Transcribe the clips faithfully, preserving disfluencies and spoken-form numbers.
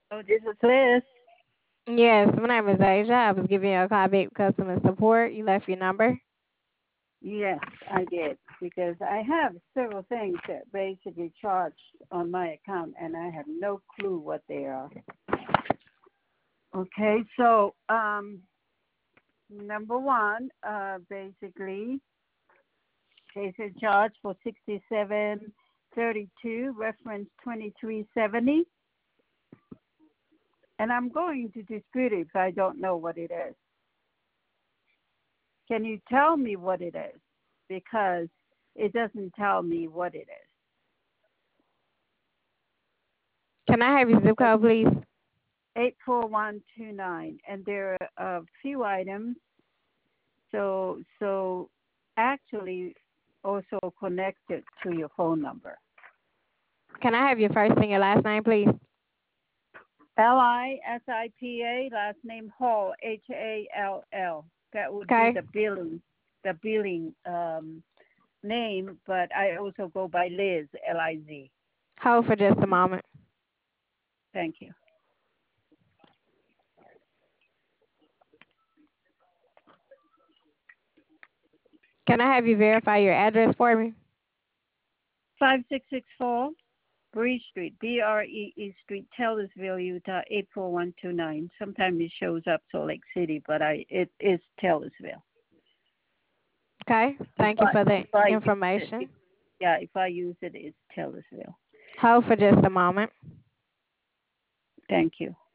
Oh, this is Liz. Yes, my name is Asia. I was giving you a call back customer support. You left your number. Yes, I did because I have several things that basically charged on my account, and I have no clue what they are. Okay, so um, number one, uh, basically, there's a charge for sixty-seven thirty-two, reference twenty-three seventy, and I'm going to dispute it if I don't know what it is. Can you tell me what it is? Because it doesn't tell me what it Can I have your zip is. code, please? eight four one two nine, and there are a few items. So, so actually, also connected to your phone number. Can I have your first and your last name, please? L I S I P A, last name Hall, H A L L. That would be Okay. the billing, the billing um, name, but I also go by Liz, L I Z. Hold for just a moment. Thank you. Can I have you verify your address for me? five six six four Bree Street, B R E E Street, Taylorsville, Utah, eight four one two nine. Sometimes it shows up Salt Lake City, but I it is Taylorsville. Okay. If Thank you I for the if I use it, if, information. yeah, if I use it, it's Taylorsville. Hold for just a moment. Thank you.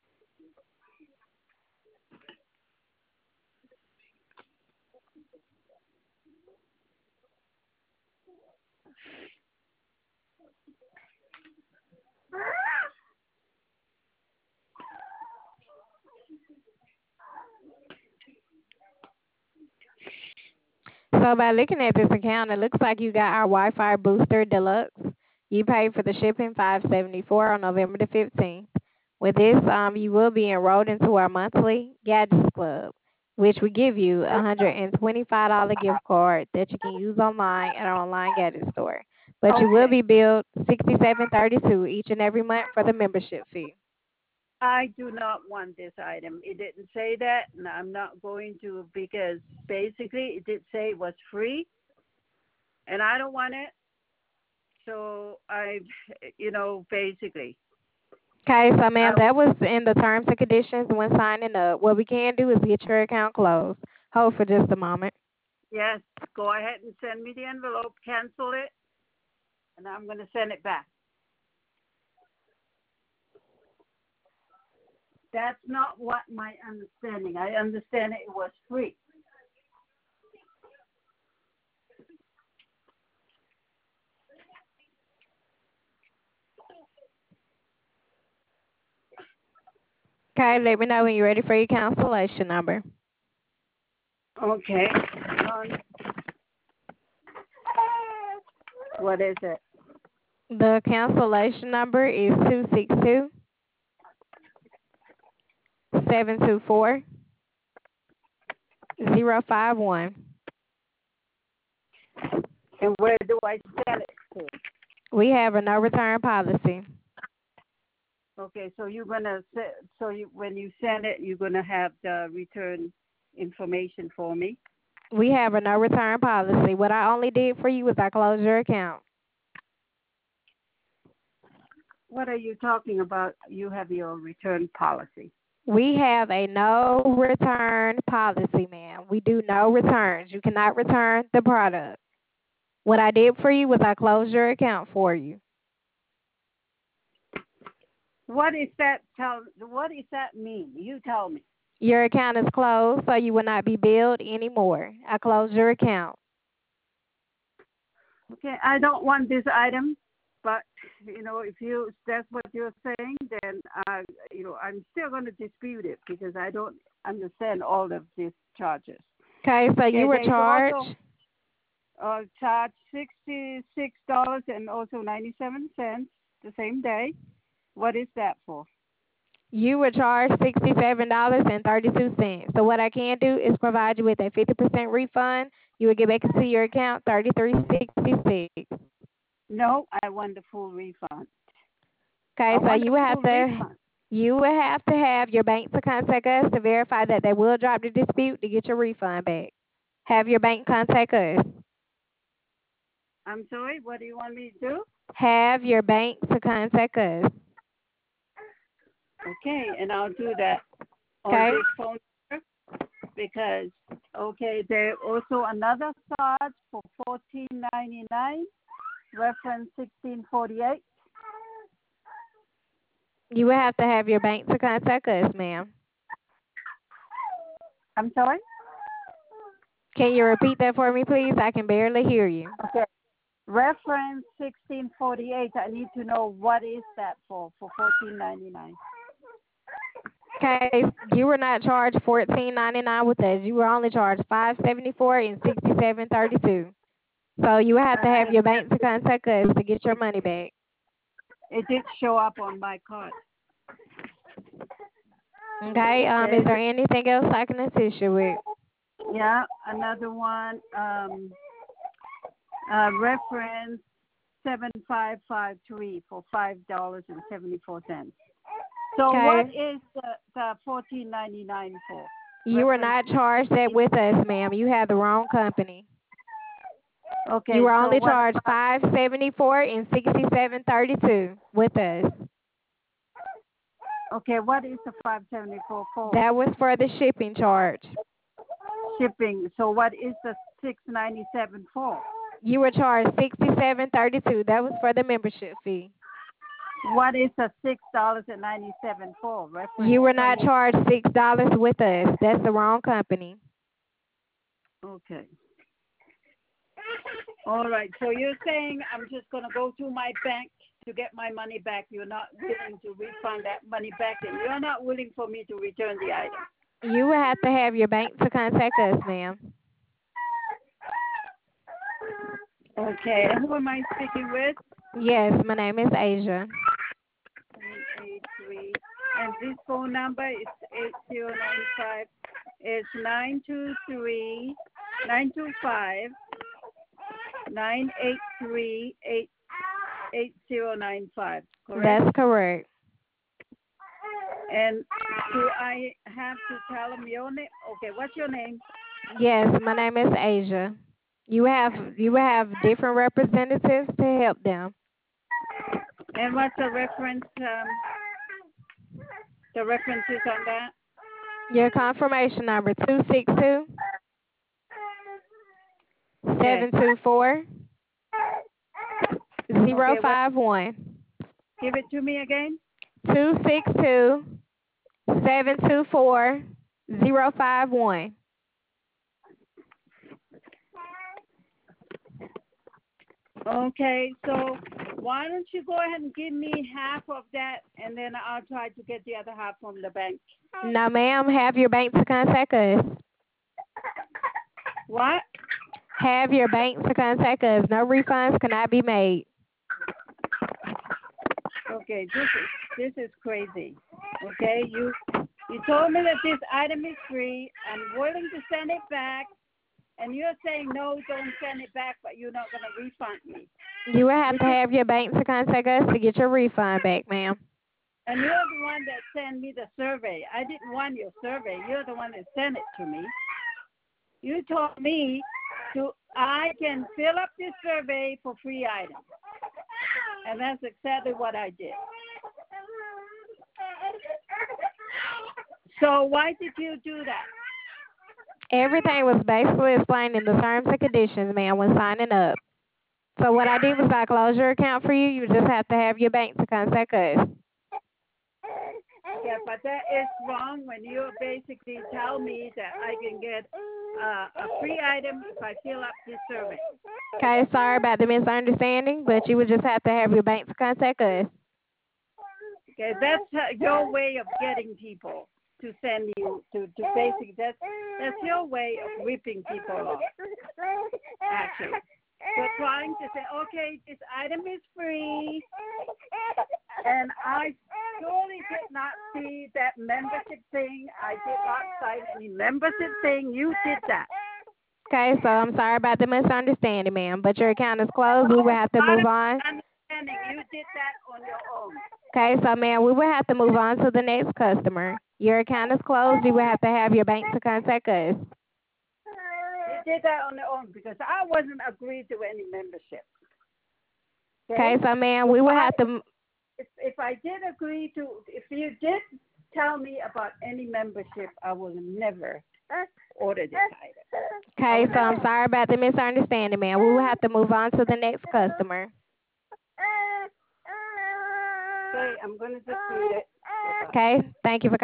So by looking at this account, it looks like you got our Wi-Fi Booster Deluxe. You paid for the shipping five seventy four on November the fifteenth. With this, um, you will be enrolled into our monthly Gadgets Club, which will give you a hundred and twenty five dollar gift card that you can use online at our online gadget store. But you will Okay. be billed sixty seven thirty two each and every month for the membership fee. I do not want this item. It didn't say that, and I'm not going to because basically it did say it was free, and I don't want it. So I, you know, basically, Okay, so ma'am, I that was in the terms and conditions when signing up. What we can do is get your account closed. Hold for just a moment. yes, go ahead and send me the envelope, cancel it, and I'm going to send it back. That's not what my understanding. I understand it was free. Okay, let me know when you're ready for your cancellation number. Okay. Um, what is it? The cancellation number is two six two seven two four zero five one. And where do I send it to? We have a no return policy. Okay, so you're gonna se- so you when you send it, you're gonna have the return information for me. We have a no return policy. What I only did for you was I closed your account. What are you talking about? You have your return policy. We have a no return policy, ma'am. We do no returns. You cannot return the product. What I did for you was I closed your account for you. What is that? Tell what does that mean? You tell me. Your account is closed, so you will not be billed anymore. I closed your account. Okay, I don't want this item, but you know if you that's what you're saying, then uh, you know I'm still gonna dispute it because I don't understand all of these charges. Okay, so you Okay, were there is also charged. uh, charge sixty-six dollars and also ninety-seven cents the same day. What is that for? You were charged sixty-seven dollars and thirty-two cents. So what I can do is provide you with a fifty percent refund. You will get back into your account thirty-three sixty-six. No, I want the full refund. Okay, I so want you the will have full to refund. You will have to have your bank to contact us to verify that they will drop the dispute to get your refund back. Have your bank contact us. I'm sorry, what do you want me to do? Have your bank to contact us. Okay, and I'll do that on Okay. this phone number because, okay, there's also another charge for fourteen ninety-nine, reference sixteen forty-eight. You will have to have your bank to contact us, ma'am. I'm sorry? Can you repeat that for me, please? I can barely hear you. Okay. Reference sixteen forty-eight. I need to know what is that for, for fourteen ninety-nine. Okay, you were not charged fourteen ninety-nine with us. You were only charged five seventy-four and sixty-seven thirty-two. So you will have to have your bank to contact us to get your money back. It did show up on my card. Okay. Um. Is there anything else I can assist you with? Yeah, another one. Um. Uh, reference seven five five three for five dollars and seventy four cents. So Okay. what is the, the fourteen ninety nine for? You were Reference- not charged that with us, ma'am. You had the wrong company. Okay. You were so only what charged about- five seventy four and sixty seven thirty two with us. Okay, what is the five seventy four for? That was for the shipping charge. Shipping. So what is the six ninety seven for? You were charged sixty seven thirty two. That was for the membership fee. What is the six dollars and ninety seven for? Reference You were not twenty charged six dollars with us. That's the wrong company. Okay. All right. So you're saying I'm just going to go to my bank to get my money back. You're not willing to refund that money back, and you're not willing for me to return the item. You will have to have your bank to contact us, ma'am. Okay. And who am I speaking with? Yes, my name is Asia. eight eight three. And this phone number is eight zero nine five. It's nine two three nine two five nine eight three eight eight zero nine five. Correct? That's correct. And do I have to tell them your name? Okay, what's your name? Yes, my name is Asia. You have you have different representatives to help them. And what's the reference? Um, the references on that? Your confirmation number two six two seven two four zero five one. Give it to me again. Two six two seven two four zero five one. Okay, so why don't you go ahead and give me half of that, and then I'll try to get the other half from the bank. No, ma'am. Have your bank to contact us. What? Have your bank to contact us. No refunds cannot be made. Okay, this is this is crazy. Okay, you you told me that this item is free. I'm willing to send it back, and you're saying no, don't send it back, but you're not going to refund me. You will have to have your bank to contact us to get your refund back, ma'am. And you're the one that sent me the survey. I didn't want your survey. You're the one that sent it to me. You told me to I can fill up this survey for free items. And that's exactly what I did. So why did you do that? Everything was basically explained in the terms and conditions, ma'am, when signing up. So what I did was I closed your account for you. You just have to have your bank to contact us. Yeah, but that is wrong when you basically tell me that I can get uh, a free item if I fill up this survey. Okay, sorry about the misunderstanding, but you would just have to have your bank to contact us. Okay, that's uh, your way of getting people to send you to, to basically, that's, that's your way of ripping people off, actually. You're trying to say, okay, this item is free, and I surely did not see that membership thing. I did not sign any membership thing. You did that. Okay, so I'm sorry about the misunderstanding, ma'am, but your account is closed. We will have to move on. Understanding, you did that on your own. Okay, so ma'am, we will have to move on to the next customer. Your account is closed. You will have to have your bank to contact us. You did that on your own because I wasn't agreed to any membership. Okay, so ma'am, we will I, have to. If if I did agree to, if you did tell me about any membership, I will never order this item. Okay, so I'm sorry about the misunderstanding, ma'am. We will have to move on to the next customer. Okay, I'm going to dispute it. Okay, thank you for